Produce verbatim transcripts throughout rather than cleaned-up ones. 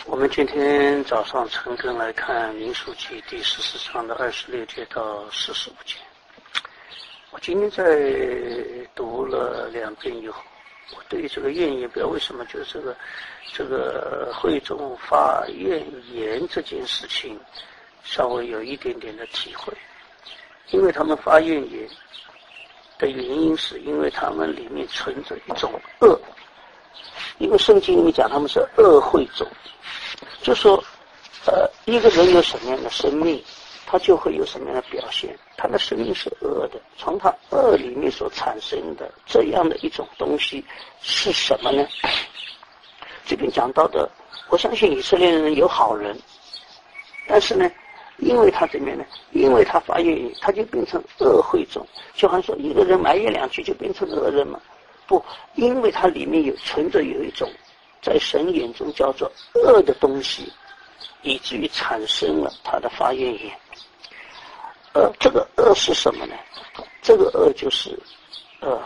我们今天早上晨更来看民数记第十四章的二十六节到四十五节。我今天在读了两遍以后，我对于这个怨言，不知道为什么，就是这个这个会众发怨言这件事情，稍微有一点点的体会。因为他们发怨言的原因，是因为他们里面存着一种恶。因为圣经里面讲他们是恶会众，就说呃，一个人有什么样的生命，他就会有什么样的表现。他的生命是恶的，从他恶里面所产生的这样的一种东西是什么呢？这边讲到的，我相信以色列人有好人，但是呢，因为他这边呢，因为他发怨言，他就变成恶会众。就好像说一个人埋怨两句就变成恶人嘛。不，因为它里面有存着有一种在神眼中叫做恶的东西，以至于产生了他的发怨言。呃，这个恶是什么呢？这个恶就是呃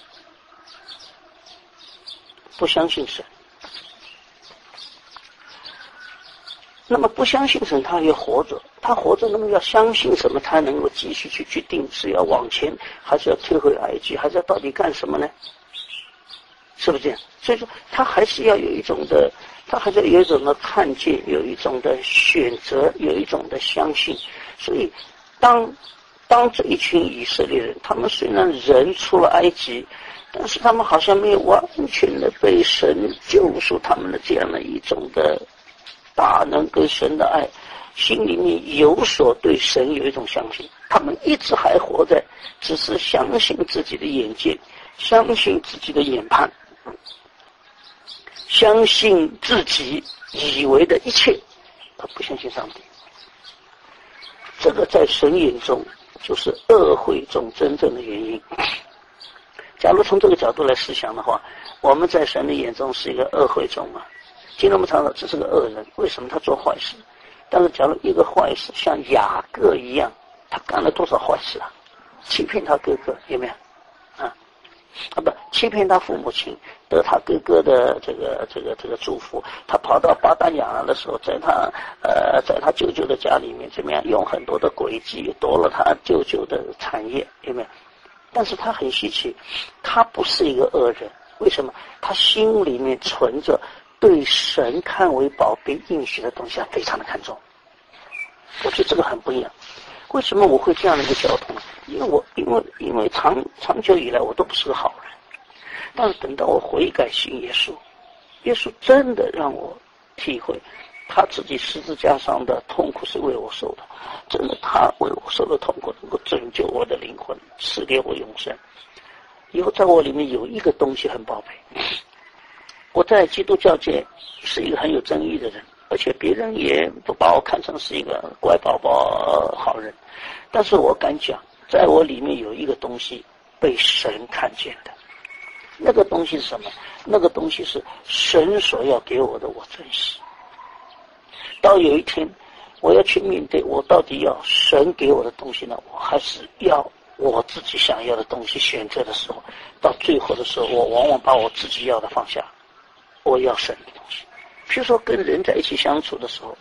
不相信神。那么不相信神，他也活着，他活着，那么要相信什么？他能够继续去决定是要往前，还是要退回埃及，还是要到底干什么呢？是不是这样？所以说他还是要有一种的，他还是有一种的看见，有一种的选择，有一种的相信。所以当当这一群以色列人，他们虽然人出了埃及，但是他们好像没有完全的被神救赎，他们的这样的一种的大能跟神的爱，心里面有所对神有一种相信。他们一直还活在只是相信自己的眼界，相信自己的眼盼，相信自己以为的一切，而不相信上帝。这个在神眼中就是恶会众真正的原因。假如从这个角度来思想的话，我们在神的眼中是一个恶会众嘛？今天我们常常这是个恶人，为什么他做坏事？但是假如一个坏事像雅各一样，他干了多少坏事啊？欺骗他哥哥，有没有？啊啊不，欺骗他父母亲，得他哥哥的这个这个这个祝福。他跑到巴丹亚的时候，在他呃在他舅舅的家里面怎么样，用很多的诡计夺了他舅舅的产业，有没有？但是他很稀奇，他不是一个恶人。为什么？他心里面存着对神看为宝贝应许的东西，他非常的看重。我觉得这个很不一样。为什么我会这样的一个交通？因为我因为因为长长久以来我都不是个好人，但是等到我悔改信耶稣，耶稣真的让我体会他自己十字架上的痛苦是为我受的，真的他为我受的痛苦能够拯救我的灵魂，赐给我永生。以后在我里面有一个东西很宝贝，我在基督教界是一个很有争议的人，而且别人也不把我看成是一个乖宝宝好人，但是我敢讲，在我里面有一个东西被神看见的。那个东西是什么？那个东西是神所要给我的，我珍惜。到有一天我要去面对，我到底要神给我的东西呢，我还是要我自己想要的东西选择的时候，到最后的时候，我往往把我自己要的放下，我要神的东西。譬如说跟人在一起相处的时候，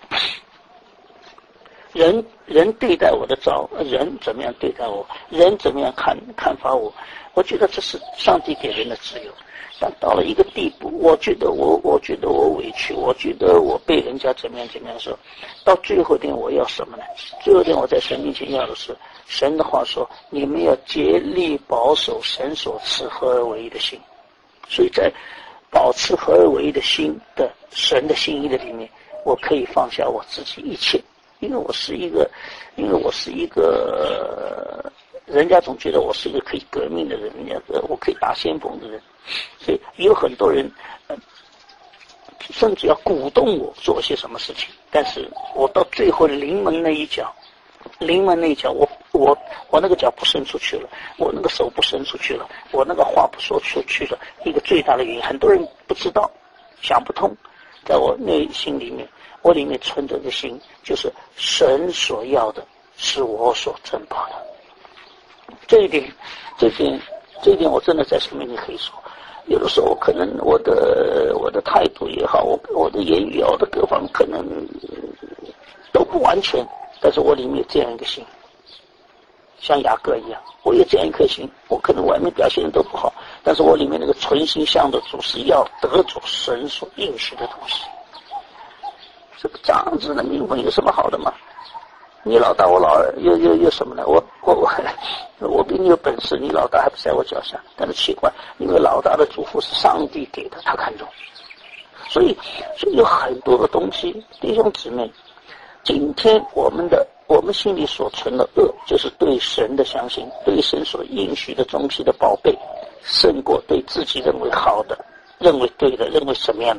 人人对待我的遭，人怎么样对待我，人怎么样看看法我，我觉得这是上帝给人的自由。但到了一个地步，我觉得我我觉得我委屈，我觉得我被人家怎么样怎么样的时候，到最后点我要什么呢？最后点我在神面前要的是神的话说，你们要竭力保守神所赐合而为一的心。所以在保持合而为一的心的神的心意的里面，我可以放下我自己一切。因为我是一个因为我是一个人家总觉得我是一个可以革命的人，人家我可以打先锋的人，所以有很多人呃甚至要鼓动我做些什么事情，但是我到最后临门那一脚临门那一脚我我我那个脚不伸出去了，我那个手不伸出去了，我那个话不说出去了，一个最大的原因很多人不知道，想不通。在我内心里面，我里面存着的心就是神所要的是我所珍宝的。这一点这一点这一点我真的在神面前可以说， 有的时候可能我的我的态度也好，我我的言语啊，我的各方可能都不完全，但是我里面有这样一个心，像雅各一样，我有这样一颗心，我可能外面表现的都不好，但是我里面那个存心向的主是要得着神所应许的东西。这个这样子的名分有什么好的吗？你老大我老二，有有有什么呢？我我我我比你有本事，你老大还不在我脚下。但是奇怪，因为老大的祝福是上帝给的，他看重，所以所以有很多的东西，弟兄姊妹，今天我们的我们心里所存的恶，就是对神的相信，对神所应许的东西的宝贝，胜过对自己认为好的、认为对的、认为什么样的。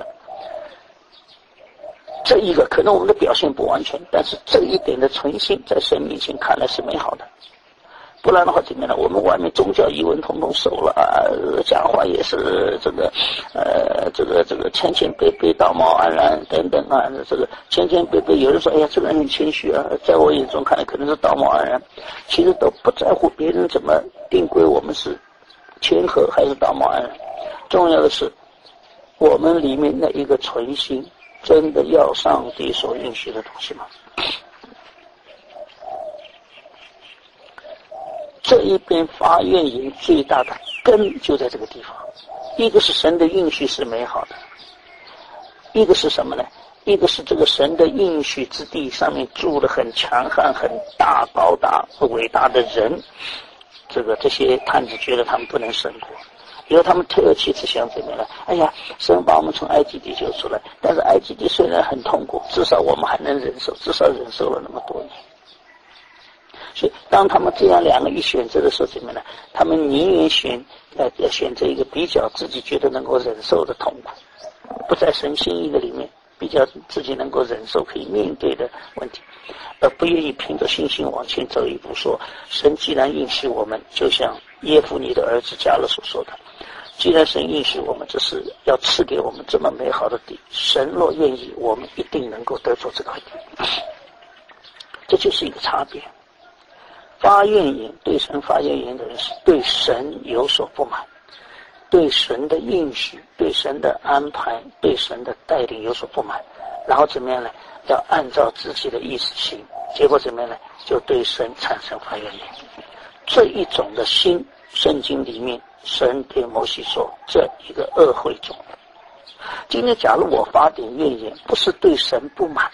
这一个可能我们的表现不完全，但是这一点的存心在神面前看来是美好的。不然的话怎么样呢？我们外面宗教仪文统统守了啊，讲话也是这个呃这个这个谦谦卑卑、道貌岸然等等啊，这个谦谦卑卑，有人说哎呀这个人很谦虚啊，在我眼中看来可能是道貌岸然，其实都不在乎别人怎么定规我们是谦和还是道貌岸然，重要的是我们里面的一个存心真的要上帝所允许的东西吗？这一边发愿言最大的根就在这个地方，一个是神的应许是美好的，一个是什么呢？一个是这个神的应许之地上面住了很强悍、很大、高大、伟大的人，这个这些探子觉得他们不能胜过，因为他们退而其次想怎么样呢？哎呀，神把我们从埃及地救出来，但是埃及地虽然很痛苦，至少我们还能忍受，至少忍受了那么多年。所以当他们这样两个一选择的时候怎么样呢？他们宁愿选呃选择一个比较自己觉得能够忍受的痛苦，不在神心意的里面，比较自己能够忍受可以面对的问题，而不愿意凭着信心往前走一步，说神既然应许我们，就像耶夫尼的儿子迦勒所说的，既然神应许我们，这是要赐给我们这么美好的地，神若愿意，我们一定能够得着这块地。这就是一个差别。发愿言，对神发愿言的人是对神有所不满，对神的应许、对神的安排、对神的带领有所不满，然后怎么样呢？要按照自己的意思行，结果怎么样呢？就对神产生发愿言。这一种的心，圣经里面神对摩西说，这一个恶会众。今天假如我发点怨言，不是对神不满，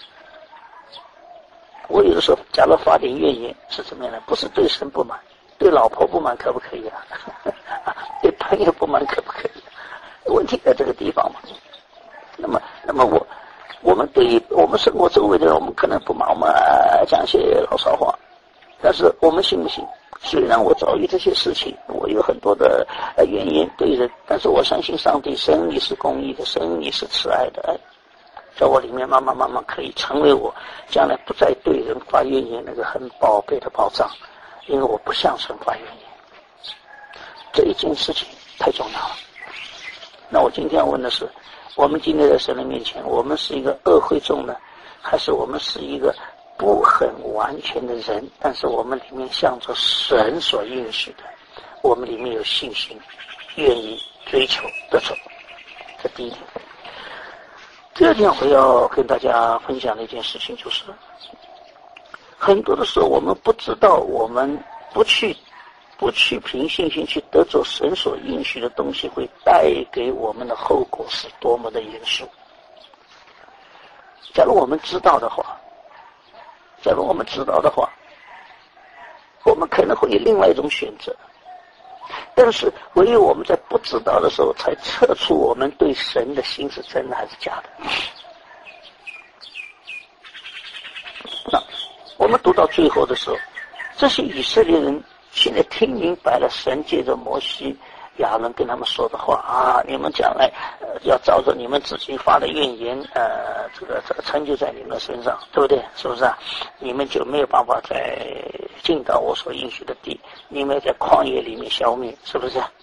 我有的时候假如发点怨言是怎么样呢？不是对神不满，对老婆不满可不可以啊？对朋友不满可不可以啊？问题在这个地方嘛。那么那么我我们对于我们生活周围的人，我们可能不满，我们讲些老骚话，但是我们信不信？虽然我遭遇这些事情，我有很多的呃怨言对人，但是我相信上帝，神你是公义的，神你是慈爱的，哎，在我里面慢慢慢慢可以成为我将来不再对人发怨言那个很宝贝的保障，因为我不向神发怨言。这一件事情太重要了。那我今天要问的是，我们今天在神的面前，我们是一个恶会众呢，还是我们是一个不很完全的人，但是我们里面向着神所应许的，我们里面有信心，愿意追求得着。这第一点。第二点我要跟大家分享的一件事情就是，很多的时候我们不知道，我们不去不去凭信心去得着神所应许的东西，会带给我们的后果是多么的严肃。假如我们知道的话，假如我们知道的话，我们可能会有另外一种选择。但是唯有我们在不知道的时候，才测出我们对神的心是真的还是假的。那我们读到最后的时候，这些以色列人现在听明白了神借着摩西亚伦跟他们说的话啊，你们将来、呃、要照着你们自己发的怨言，呃，这个这个成就在你们身上，对不对？是不是啊？你们就没有办法再进到我所应许的地，你们在旷野里面消灭，是不是啊？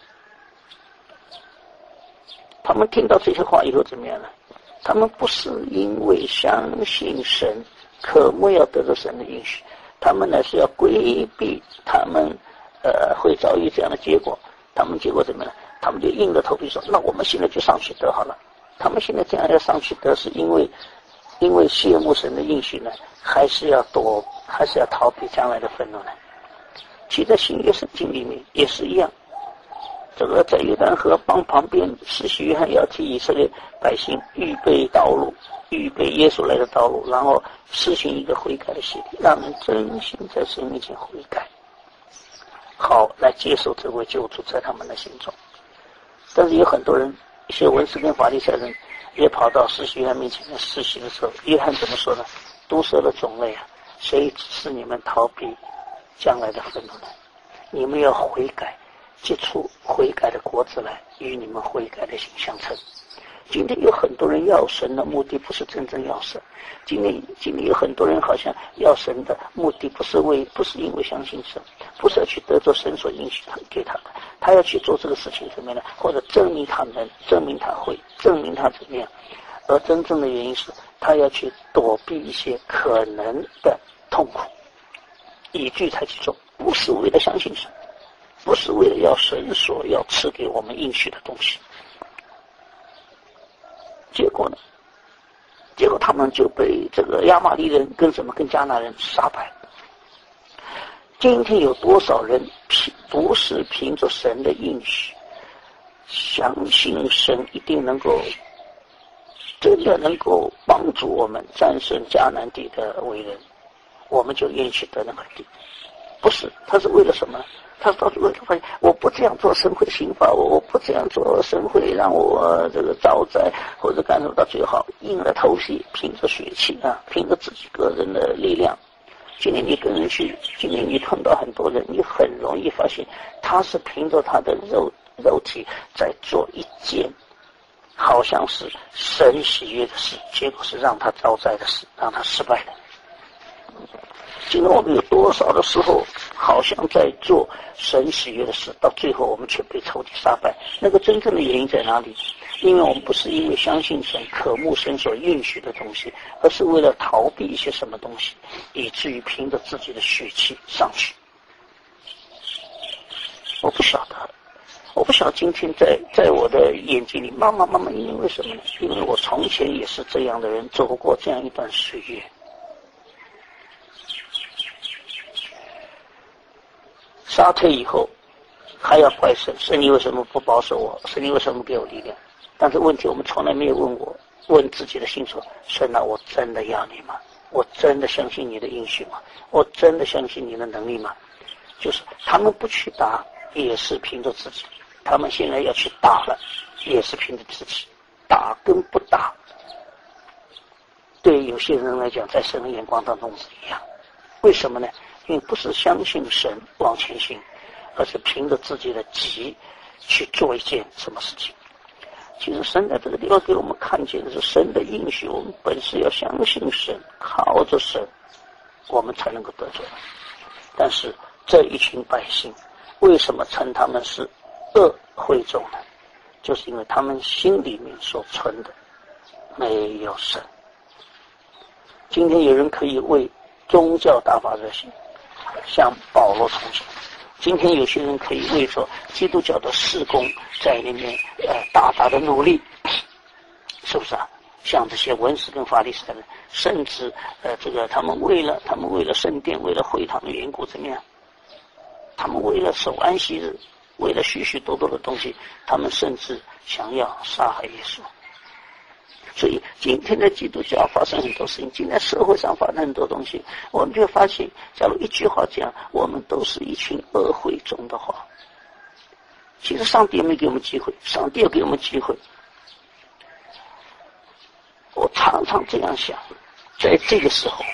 他们听到这些话以后怎么样呢？他们不是因为相信神，渴慕要得到神的应许，他们呢是要规避他们呃会遭遇这样的结果。他们结果怎么样？ 他们就硬着头皮说，那我们现在就上去得好了。他们现在这样要上去得，是因为因为谢幕神的应许呢，还是要躲，还是要逃避将来的愤怒呢？其实在新约圣经里面也是一样，这个在约旦河帮旁边，施洗约翰要替以色列百姓预备道路，预备耶稣来的道路，然后实行一个悔改的洗礼，让人真心在神面前悔改，好来接受这位救主在他们的心中。但是有很多人，一些文士跟法利赛人也跑到施洗约翰面前来施洗的时候，约翰怎么说呢？毒蛇的种类啊，谁指示你们逃避将来的愤怒呢？你们要悔改，结出悔改的果子来，与你们悔改的心相称。今天有很多人要神的目的不是真正要神，今天今天有很多人好像要神的目的不是为不是因为相信神，不是要去得着神所应许他给他的，他要去做这个事情怎么样呢？或者证明他能，证明他会，证明他怎么样？而真正的原因是他要去躲避一些可能的痛苦，以惧才去做，不是为了相信神，不是为了要神所要赐给我们应许的东西。结果呢？结果他们就被这个亚玛力人跟什么跟迦南人杀败。今天有多少人不是凭着神的应许，相信神一定能够真的能够帮助我们战胜迦南地的为人，我们就愿意去得那块地？不是，他是为了什么？他到最后发现，我不这样做，神会刑罚我；我不这样做，神会让我这个遭灾，或者干什么。到最后硬着头皮，凭着血气啊，凭着自己个人的力量。今天你跟人去，今天你碰到很多人，你很容易发现，他是凭着他的肉肉体在做一件好像是神喜悦的事，结果是让他遭灾的事，让他失败的。今天我们有多少的时候好像在做神喜悦的事，到最后我们却被仇敌杀败。那个真正的原因在哪里？因为我们不是因为相信神、渴慕神所允许的东西，而是为了逃避一些什么东西，以至于凭着自己的血气上去。我不晓得，我不晓得今天在在我的眼睛里，慢慢慢慢，因为什么呢？因为我从前也是这样的人，走过这样一段岁月。杀退以后还要怪神，神你为什么不保守我？神你为什么不给我力量？但是问题我们从来没有问我问自己的心说，神啊，我真的要你吗？我真的相信你的应许吗？我真的相信你的能力吗？就是他们不去打也是凭着自己，他们现在要去打了也是凭着自己，打跟不打对有些人来讲在神的眼光当中是一样。为什么呢？因为不是相信神往前行，而是凭着自己的急去做一件什么事情。其实神在这个地方给我们看见的是神的应许，我们本是要相信神，靠着神我们才能够得救。但是这一群百姓为什么称他们是恶会众呢？就是因为他们心里面所存的没有神。今天有人可以为宗教大发热心，向保罗同行。今天有些人可以为着基督教的事工在里面呃大大的努力，是不是啊？像这些文士跟法利赛人，甚至呃这个他们为了他们为了圣殿，为了会堂的缘故怎么样？他们为了守安息日，为了许许多多的东西，他们甚至想要杀害耶稣。所以今天的基督教发生很多事情，今天社会上发生很多东西，我们就发现，假如一句话讲，我们都是一群恶会众的话，其实上帝也没给我们机会，上帝要给我们机会。我常常这样想，在这个时候，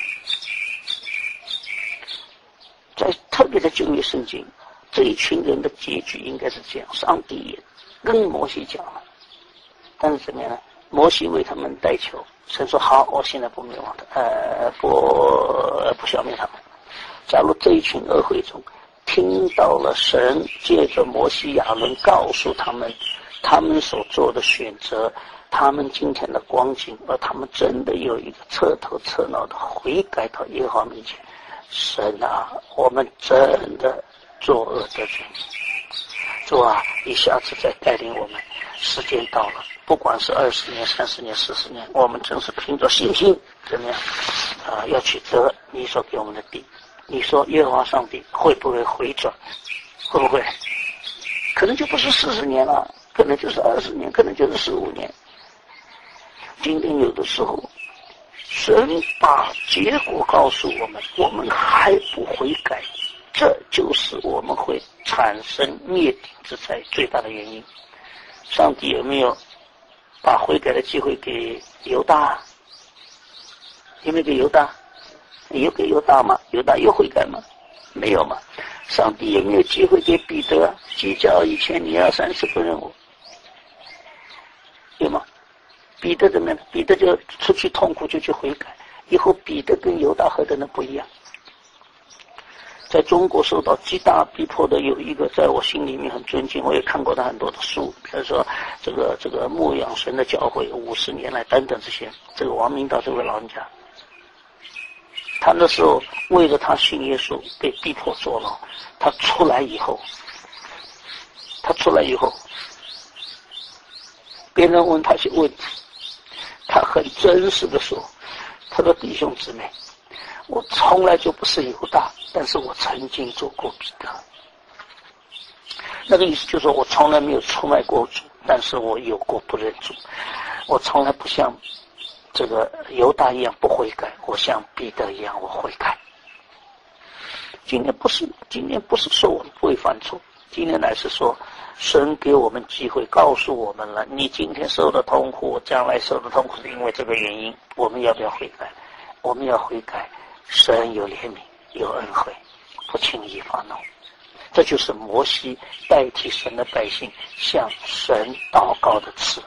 在特别的旧约圣经，这一群人的结局应该是这样，上帝也跟摩西讲了，但是怎么样呢？摩西为他们代求，神说好，我现在不灭亡的，呃，不不消灭他们。假如这一群恶会中听到了神借着摩西亚伦告诉他们，他们所做的选择，他们今天的光景，而他们真的有一个彻头彻脑的悔改到耶和华面前，神啊，我们真的作恶得罪你。 主啊，一下子再带领我们，时间到了，不管是二十年、三十年、四十年，我们真是凭着信心，怎么样啊、呃？要去得你所给我们的地。你说耶和华上帝会不会回转？会不会？可能就不是四十年了，可能就是二十年，可能就是十五年。今天有的时候，神把结果告诉我们，我们还不悔改，这就是我们会产生灭顶之灾最大的原因。上帝有没有把悔改的机会给犹大？有没有给犹大？有给犹大吗？犹大有悔改吗？没有嘛。上帝有没有机会给彼得？计较以前你要三次不认我，有吗？彼得怎么样？彼得就出去痛苦，就去悔改。以后彼得跟犹大何等的不一样。在中国受到极大逼迫的有一个，在我心里面很尊敬，我也看过他很多的书，比如说这个这个牧养神的教会五十年来等等这些。这个王明道这位老人家，他那时候为了他信耶稣被逼迫坐牢，他出来以后，他出来以后，别人问他些问题，他很真实的说，他说弟兄姊妹，我从来就不是犹大，但是我曾经做过彼得。那个意思就是说我从来没有出卖过主，但是我有过不认主。我从来不像这个犹大一样不悔改，我像彼得一样我悔改。今天不是今天不是说我们不会犯错，今天乃是说神给我们机会，告诉我们了，你今天受的痛苦，将来受的痛苦是因为这个原因，我们要不要悔改？我们要悔改。神有怜悯，有恩惠，不轻易发怒。这就是摩西代替神的百姓向神祷告的词。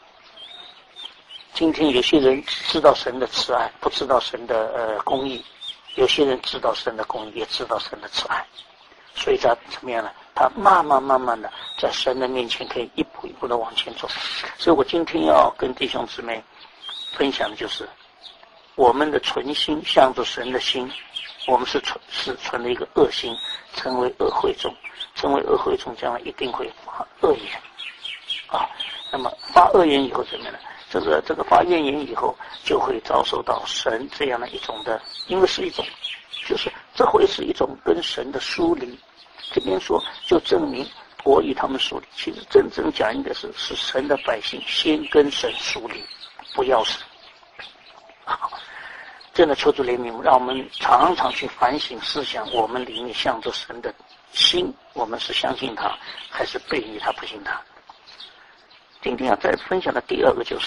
今天有些人知道神的慈爱，不知道神的呃公义；有些人知道神的公义，也知道神的慈爱。所以他怎么样呢？他慢慢慢慢的在神的面前可以一步一步的往前走。所以我今天要跟弟兄姊妹分享的就是，我们的存心向着神的心，我们是存是存了一个恶心，成为恶会众，成为恶会众，将来一定会发恶言啊。那么发恶言以后怎么样呢？这个这个发怨言以后，就会遭受到神这样的一种的，因为是一种，就是这会是一种跟神的疏离。这边说就证明我与他们疏离，其实真正讲应该是是神的百姓先跟神疏离，不要神。好，真的求主怜悯，让我们常常去反省思想，我们里面向着神的心，我们是相信他，还是背离他，不信他。今天要再分享的第二个就是，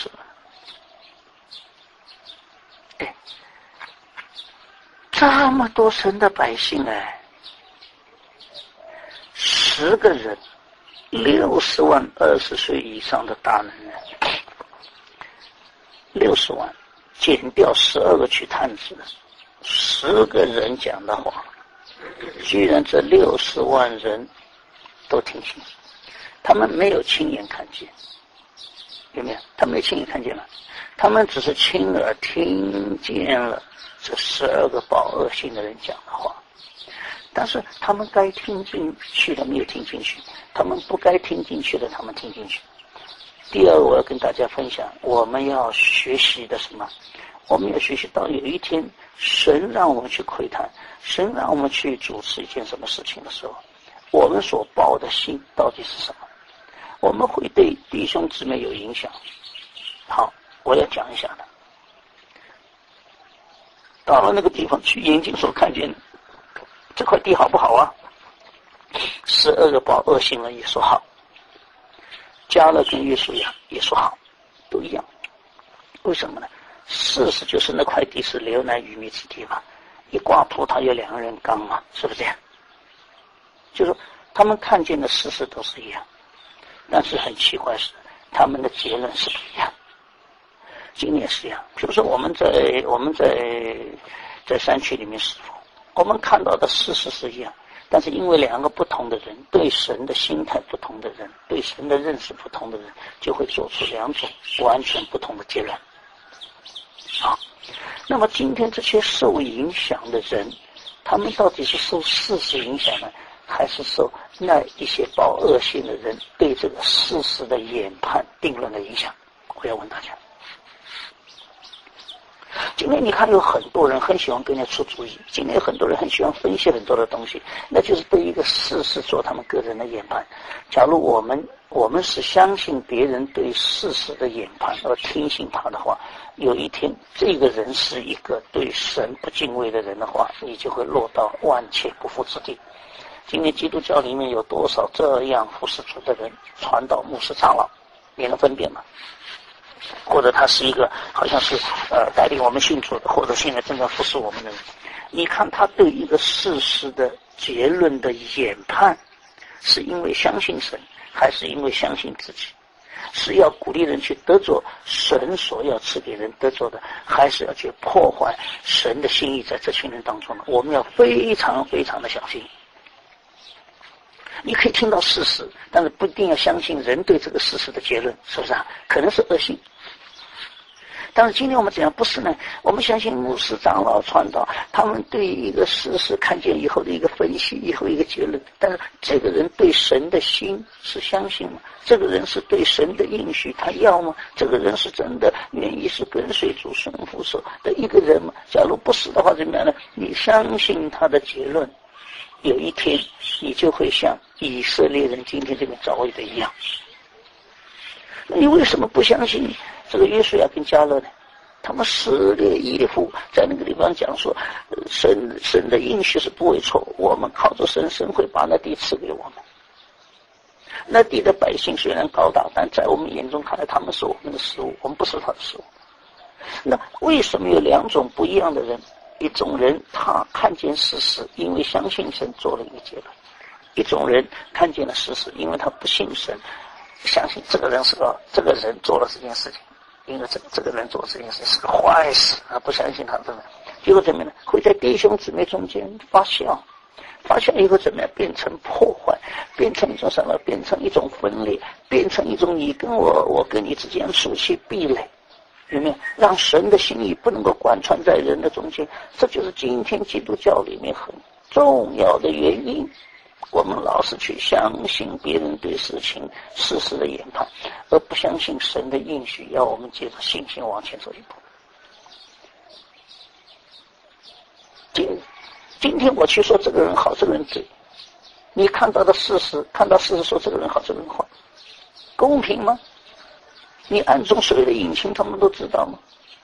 哎，这么多神的百姓哎，十个人，六十万二十岁以上的大男人，六十万。减掉十二个去探子，十个人讲的话，居然这六十万人都听信，他们没有亲眼看见，有没有？他们没亲眼看见了，他们只是亲耳听见了这十二个报恶性的人讲的话，但是他们该听进去的没有听进去，他们不该听进去的他们听进去。第二，我要跟大家分享，我们要学习的什么？我们要学习到有一天，神让我们去窥探，神让我们去主持一件什么事情的时候，我们所抱的心到底是什么？我们会对弟兄姊妹有影响。好，我要讲一下的。到了那个地方去，眼睛所看见的这块地好不好啊？十二个报恶性了也说好。加勒跟约书亚也说好，都一样。为什么呢？事实就是那块地是流奶与蜜之地嘛，一挂葡萄有两个人刚嘛，是不是这样？就是说他们看见的事实都是一样，但是很奇怪是他们的结论是不一样。今天是一样，比如说我们在我们在在山区里面侍奉，我们看到的事实是一样。但是因为两个不同的人，对神的心态不同的人，对神的认识不同的人，就会做出两种完全不同的结论。好，那么今天这些受影响的人，他们到底是受事实影响呢，还还是受那一些抱恶性的人对这个事实的研判定论的影响？我要问大家。今天你看有很多人很喜欢跟人家出主意，今天有很多人很喜欢分析很多的东西，那就是对一个事实做他们个人的研判。假如我们我们是相信别人对事实的研判而听信他的话，有一天这个人是一个对神不敬畏的人的话，你就会落到万劫不复之地。今天基督教里面有多少这样服侍主的人，传道、牧师、长老，你能分辨吗？或者他是一个好像是呃带领我们信主的，或者现在正在服侍我们的人，你看他对一个事实的结论的研判，是因为相信神，还是因为相信自己？是要鼓励人去得着神所要赐给人得着的，还是要去破坏神的心意在这群人当中呢？我们要非常非常的小心。你可以听到事实，但是不一定要相信人对这个事实的结论，是不是啊？可能是恶性。但是今天我们怎样？不是呢？我们相信牧师、长老、传道，他们对一个事实看见以后的一个分析，以后一个结论。但是这个人对神的心是相信吗？这个人是对神的应许他要吗？这个人是真的愿意是跟随主顺服手的一个人吗？假如不是的话，怎么样呢？你相信他的结论，有一天你就会像以色列人今天这边遭遇的一样。那你为什么不相信这个约书亚跟迦勒呢？他们撕裂衣服，在那个地方讲说，神神的应许是不会错，我们靠着神，神会把那地赐给我们。那地的百姓虽然高大，但在我们眼中看来，他们是我们的食物，我们不是他的食物。那为什么有两种不一样的人？一种人他看见事实，因为相信神做了一个结论；一种人看见了事实，因为他不信神，相信这个人是个这个人做了这件事情，因为这个这个人做这件事情是个坏事，他不相信他这个，结果怎么样呢？会在弟兄姊妹中间发酵，发酵以后怎么样？变成破坏，变成一种什么？变成一种分裂，变成一种你跟我，我跟你之间出去壁垒。有没有让神的心意不能够贯穿在人的中间？这就是今天基督教里面很重要的原因。我们老是去相信别人对事情事实的研判，而不相信神的应许，要我们借着信心往前走一步。今今天我去说这个人好，这个人对，你看到的事实，看到事实说这个人好，这个人坏，公平吗？你暗中所有的隐情他们都知道吗？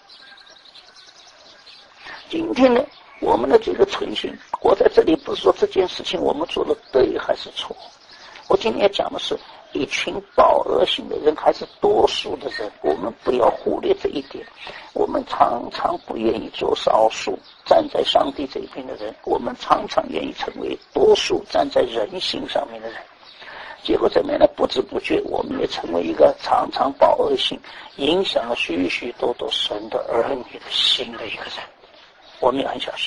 今天呢，我们的这个存心，我在这里不是说这件事情我们做的对还是错，我今天要讲的是一群抱恶性的人还是多数的人，我们不要忽略这一点。我们常常不愿意做少数站在上帝这边的人，我们常常愿意成为多数站在人性上面的人。结果怎么样呢？不知不觉我们也成为一个常常抱恶性，影响了许许多多神的儿女的心的一个人。我们也很小心，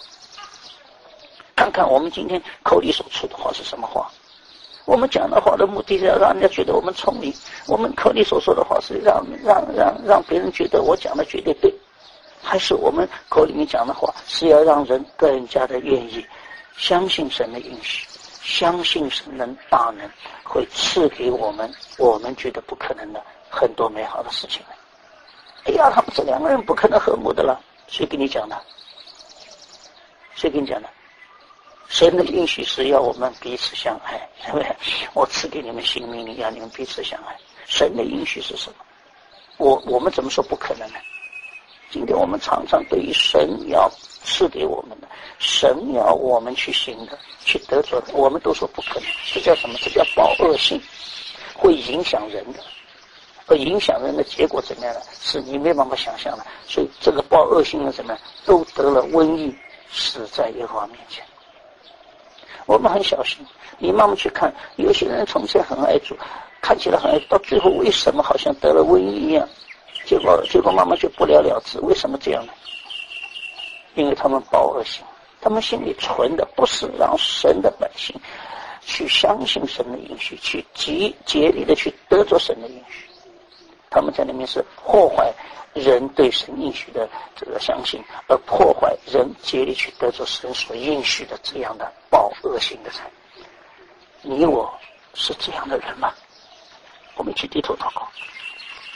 看看我们今天口里所出的话是什么话。我们讲的话的目的是要让人家觉得我们聪明，我们口里所说的话是让让让让别人觉得我讲的绝对对，还是我们口里面讲的话是要让人更加的愿意相信神的应许，相信神的大能会赐给我们我们觉得不可能的很多美好的事情。哎呀，他们这两个人不可能和睦的了，谁跟你讲的？谁跟你讲的？神的应许是要我们彼此相爱，对不对？我赐给你们新命令，让你们彼此相爱。神的应许是什么？我我们怎么说不可能呢？今天我们常常对于神要赐给我们的，神要我们去行的，去得着的，我们都说不可能。这叫什么？这叫抱恶性，会影响人的。而影响人的结果怎么样呢？是你没办法想象的。所以这个抱恶性的怎么样，都得了瘟疫，死在耶和华面前。我们很小心，你慢慢去看，有些人从前很爱主，看起来很爱主，到最后为什么好像得了瘟疫一样？结果结果慢慢就不了了之。为什么这样呢？因为他们抱恶性，他们心里存的不是让神的百姓去相信神的应许，去极竭力的去得着神的应许。他们在里面是破坏人对神应许的这个相信，而破坏人竭力去得着神所应许的这样的抱恶性的人。 你我是这样的人吗？我们去低头祷告。